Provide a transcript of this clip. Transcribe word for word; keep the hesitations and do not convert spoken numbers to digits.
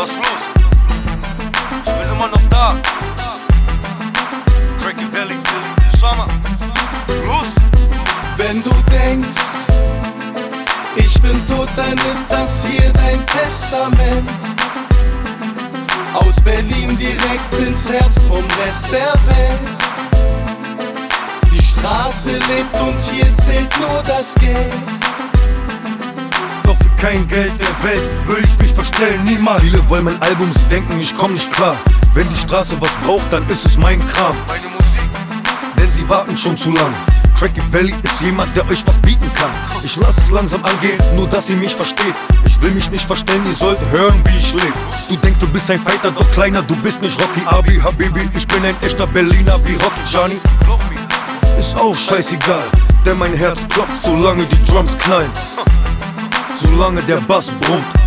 Was ist los? Ich bin immer noch da. Cracky Valley, Summer. Los! Wenn du denkst, ich bin tot, dann ist das hier dein Testament. Aus Berlin direkt ins Herz vom Rest der Welt. Die Straße lebt und hier zählt nur das Geld. Doch für kein Geld der Welt würde ich mich verstellen, niemals. Viele wollen mein Album, sie denken, ich komm nicht klar. Wenn die Straße was braucht, dann ist es mein Kram. Meine Musik, denn sie warten schon zu lang. Cracky Valley ist jemand, der euch was bieten kann. Ich lass es langsam angehen, nur dass ihr mich versteht. Ich will mich nicht verstellen, ihr sollt hören, wie ich lebe. Du denkst, du bist ein Fighter, doch kleiner, du bist nicht Rocky Abi Habibi. Ich bin ein echter Berliner wie Rocky Gianni. Ist auch scheißegal, denn mein Herz klopft, solange die Drums knallen. Solange der Bass brummt.